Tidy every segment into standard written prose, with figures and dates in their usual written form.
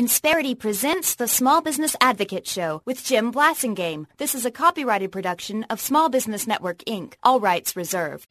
Insperity presents the Small Business Advocate Show with Jim Blasingame. This is a copyrighted production of Small Business Network, Inc., all rights reserved.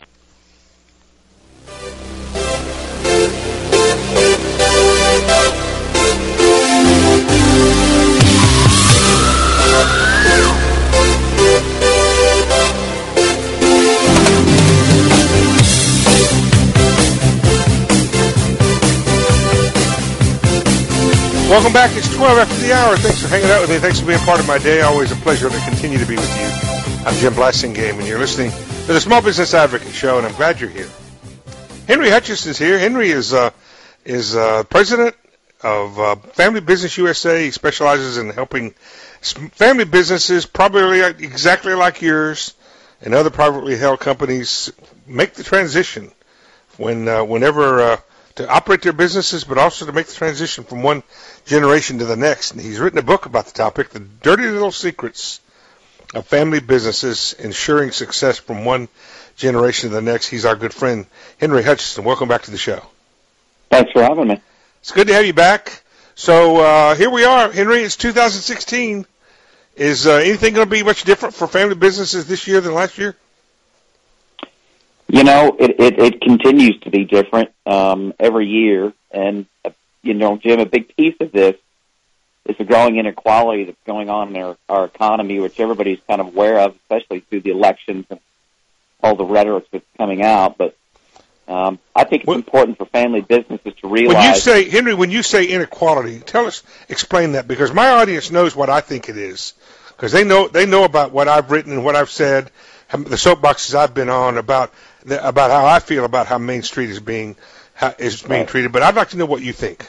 Welcome back. It's 12 after the hour. Thanks for hanging out with me. Thanks for being part of my day. Always a pleasure to continue to be with you. I'm Jim Blasingame, and you're listening to the Small Business Advocate Show, and I'm glad you're here. Henry Hutchison is here. Henry is president of Family Business USA. He specializes in helping family businesses, probably exactly like yours, and other privately held companies make the transition whenever to operate their businesses, but also to make the transition from one generation to the next. And he's written a book about the topic, The Dirty Little Secrets of Family Businesses, Ensuring Success from One Generation to the Next. He's our good friend, Henry Hutchison. Welcome back to the show. Thanks for having me. It's good to have you back. So here we are, Henry. It's 2016. Is anything going to be much different for family businesses this year than last year? You know, it continues to be different every year. And, Jim, a big piece of this is the growing inequality that's going on in our economy, which everybody's kind of aware of, especially through the elections and all the rhetoric that's coming out. But I think it's important for family businesses to realize. When you say inequality, explain that, because my audience knows what I think it is, because they know about what I've written and what I've said, the soapboxes I've been on about how I feel about how Main Street is being treated. But I'd like to know what you think.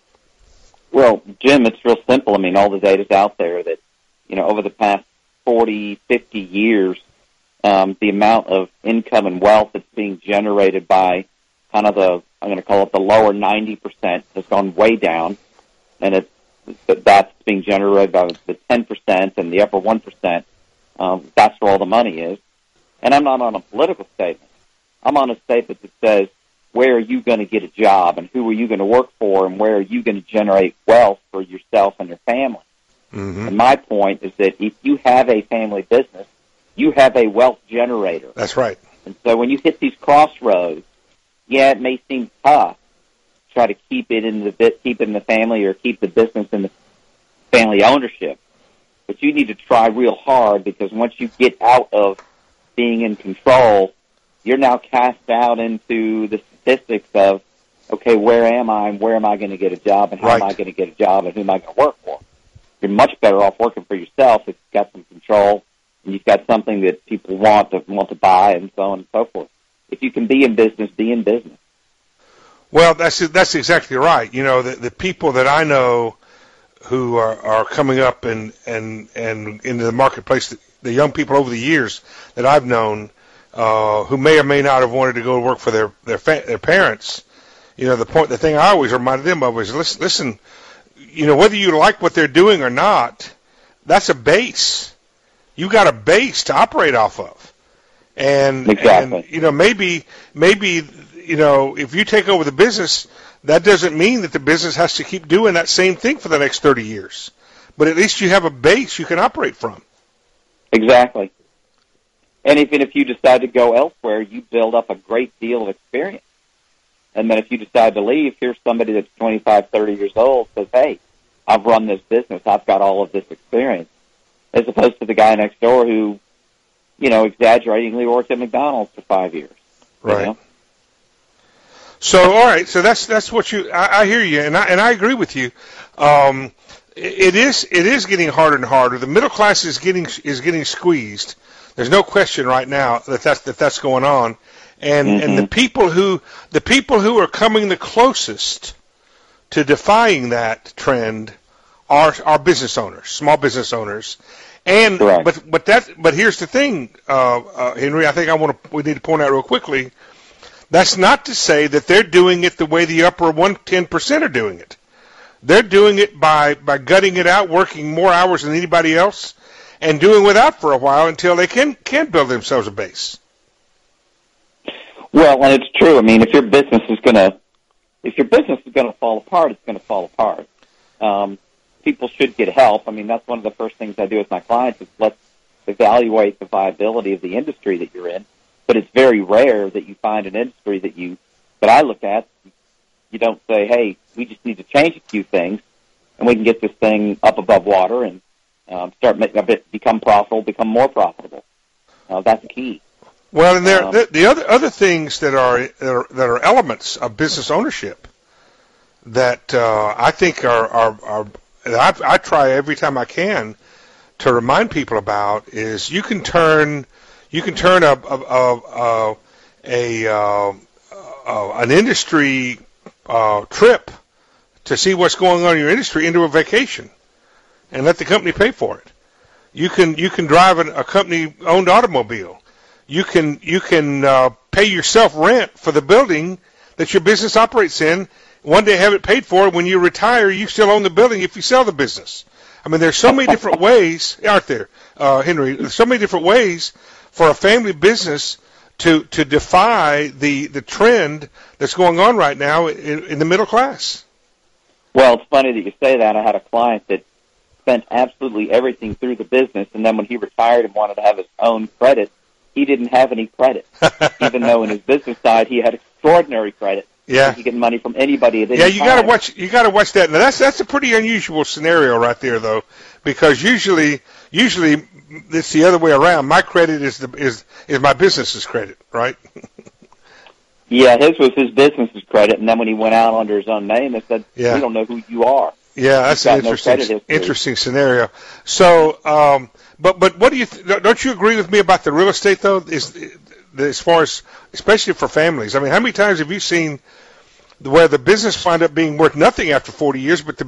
Well, Jim, it's real simple. I mean, all the data's out there that, over the past 40, 50 years, the amount of income and wealth that's being generated by kind of I'm going to call it the lower 90% has gone way down. And that's being generated by the 10% and the upper 1%. That's where all the money is. And I'm not on a political statement. I'm on a statement that says, where are you going to get a job, and who are you going to work for, and where are you going to generate wealth for yourself and your family? Mm-hmm. And my point is that if you have a family business, you have a wealth generator. That's right. And so when you hit these crossroads, it may seem tough to try to keep it in the family or keep the business in the family ownership. But you need to try real hard, because once you get out of being in control, you're now cast out into the statistics of, okay, where am I, and where am I going to get a job, and how am I going to get a job, and who am I going to work for? You're much better off working for yourself if you've got some control and you've got something that people want to buy, and so on and so forth. If you can be in business, be in business. Well, that's exactly right. The people that I know who are coming up and into the marketplace, the young people over the years that I've known, who may or may not have wanted to go work for their parents. The thing I always reminded them of was, listen, whether you like what they're doing or not, that's a base. You got a base to operate off of. And, exactly. And maybe if you take over the business, that doesn't mean that the business has to keep doing that same thing for the next 30 years. But at least you have a base you can operate from. Exactly. And even if you decide to go elsewhere, you build up a great deal of experience. And then if you decide to leave, here's somebody that's 25, 30 years old, says, hey, I've run this business, I've got all of this experience, as opposed to the guy next door who, exaggeratingly worked at McDonald's for 5 years. Right. So, all right, so that's what I hear you, and I agree with you. It is getting harder and harder. The middle class is getting squeezed. There's no question right now that's going on, and mm-hmm. and the people who are coming the closest to defying that trend are business owners, small business owners, and Correct. but here's the thing, Henry. I think we need to point out real quickly. That's not to say that they're doing it the way the upper 10% are doing it. They're doing it by gutting it out, working more hours than anybody else, and doing without for a while until they can build themselves a base. Well, and it's true. I mean, if your business is going to fall apart, it's going to fall apart. people should get help. I mean, that's one of the first things I do with my clients is let's evaluate the viability of the industry that you're in. But it's very rare that you find an industry that I look at, you don't say, hey, we just need to change a few things, and we can get this thing up above water and start making become profitable, become more profitable. That's key. Well, and the other things that are elements of business ownership that I think I try every time I can to remind people about is you can turn an industry trip to see what's going on in your industry into a vacation, and let the company pay for it. You can drive a company-owned automobile. You can pay yourself rent for the building that your business operates in. One day have it paid for. When you retire, you still own the building if you sell the business. I mean, there's so many different ways, aren't there, Henry? There's so many different ways for a family business to defy the trend that's going on right now in the middle class. Well, it's funny that you say that. I had a client that spent absolutely everything through the business, and then when he retired and wanted to have his own credit, he didn't have any credit, even though in his business side he had extraordinary credit. Yeah, he could get money from anybody at any time. You got to watch that. Now that's a pretty unusual scenario right there, though, because usually it's the other way around. My credit is my business's credit, right? Yeah, his was his business's credit, and then when he went out under his own name, they said, "We don't know who you are." Yeah, that's an interesting scenario. So, but what do you don't you agree with me about the real estate though? As far as especially for families, I mean, how many times have you seen where the business wound up being worth nothing after 40 years, but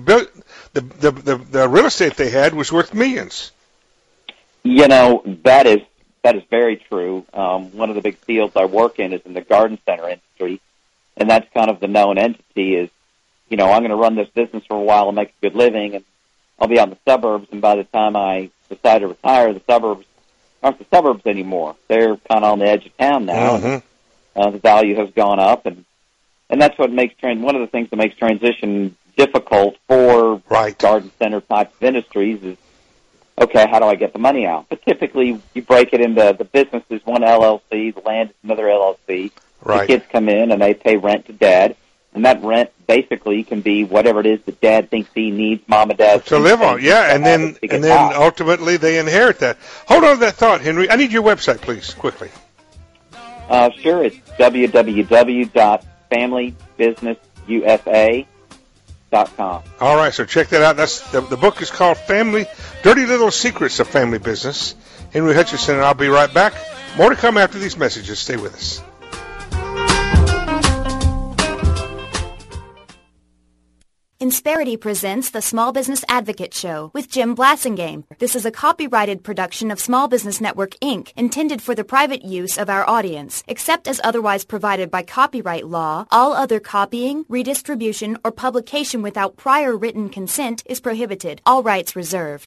the real estate they had was worth millions? You know, that is very true. One of the big fields I work in is in the garden center industry, and that's kind of the known entity is, you know, I'm going to run this business for a while and make a good living, and I'll be out in the suburbs, and by the time I decide to retire, the suburbs aren't the suburbs anymore. They're kind of on the edge of town now. Mm-hmm. The value has gone up, and that's what makes one of the things that makes transition difficult for garden center types of industries is, okay, how do I get the money out? But typically, you break it into the business is one LLC, the land is another LLC. Right. The kids come in and they pay rent to dad, and that rent basically can be whatever it is that dad thinks he needs, mom and dad to live on. Yeah, and then ultimately they inherit that. Hold on to that thought, Henry. I need your website, please, quickly. Sure, it's www.familybusinessusa.com. All right, so check that out. That's the book is called Dirty Little Secrets of Family Business. Henry Hutchinson and I'll be right back. More to come after these messages. Stay with us. Insperity presents the Small Business Advocate Show with Jim Blasingame. This is a copyrighted production of Small Business Network, Inc., intended for the private use of our audience. Except as otherwise provided by copyright law, all other copying, redistribution, or publication without prior written consent is prohibited. All rights reserved.